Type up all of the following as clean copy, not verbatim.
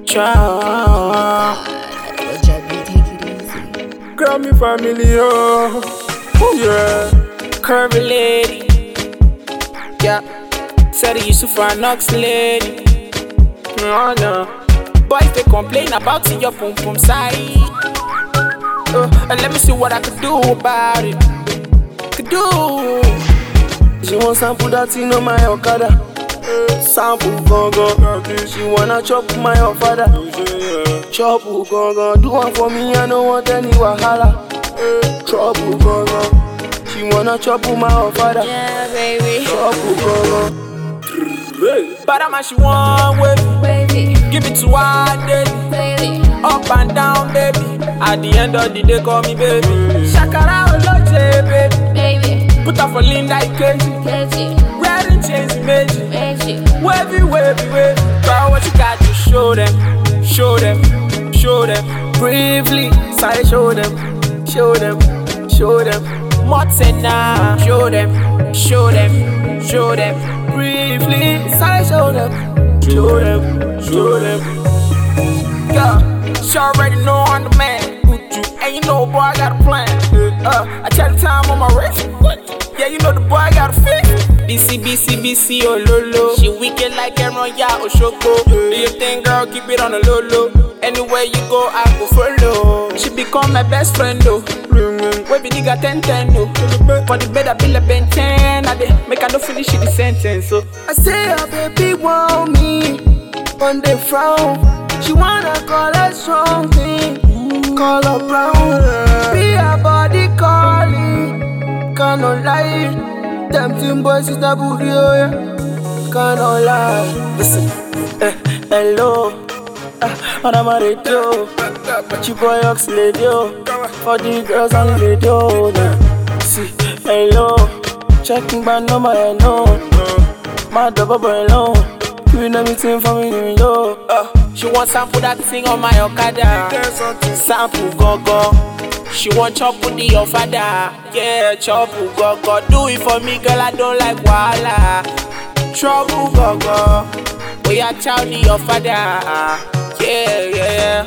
Ciao. Grammy family, oh yeah. Curvy lady. Yeah. Said you used for an ox lady. No, no. Boys they complain about your pum pum side. And let me see what I could do about it. Could do. She want sample that thing on my Okada. Sample gongo. She wanna chop my father. Chop gongo. Do one for me, I don't want any wahala. Trouble gongo. She wanna chop my father. Yeah, baby. Chop gongo. But I'm she want Baby, give it to her daily. baby, Up and down, baby. At the end of the day, call me baby. Shakara Oloje, baby. baby, Put her for Linda Ikeji. catchy, Wearing chains imagine. magic, Wavy, wavy, wavy. But what you got to show them, show them, show them. Bravely, sorry, show them, show them, show them. Motena, show them, show them, show them. Briefly, sorry, show them, show them, show them. Yeah, she already know I'm the man. And you know, boy, I got a plan. I tell the time on my wrist. Yeah, you know the boy got a fit. BC, oh lolo. She wicked like Aaron, yeah, Oshoko. Do you think, girl, keep it on the low? Anywhere you go, I go follow. She become my best friend, though. Wavy nigga 10-10, though. For the bed, I be like Ben 10. I dey make her no finish the sentence, so I say her baby want me on the frown. She wanna call her strong thing, call her brown. Be her body calling, cannot lie. Tempting boys is the booty, oh yeah, cannot lie. Listen, hello, on my radio. But you boy ox lady, oh, for the girls on the radio. See, hello, checking by number, hello. My double boy alone, doing everything for me, yo. she want sample that thing on my Okada. Sample go. She want chop with the father. Yeah, chop go. Do it for me, girl, I don't like wahala. Trouble go. We are chow the father. Yeah.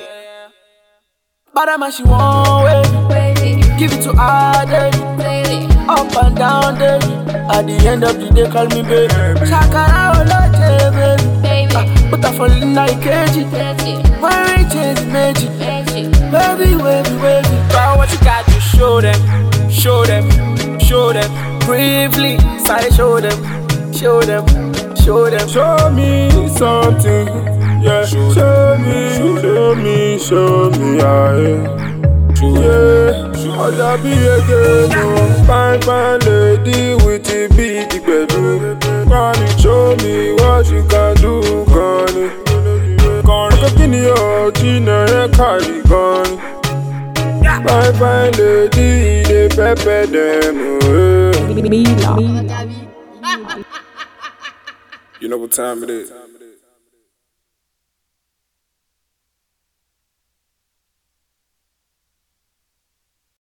But I'm she want baby, give it to her, daily. baby, Up and down, daily. At the end of the day, call me baby. Shakara Oloje, baby. baby, Put her for Linda Ikeji. catchy, Wearing chains magic. magic, Wavy. but what you got to show them, show them, show them. Bravely, sorry, show them, show them, show them. Show me something, yeah. Show me, yeah. I'll be again, oh. Fine lady with the beat, the bedroom. Show me what you can do, gone. Cooking your dinner, carry gone. Fine lady, they pepper them, oh. Mila. You know what time it is.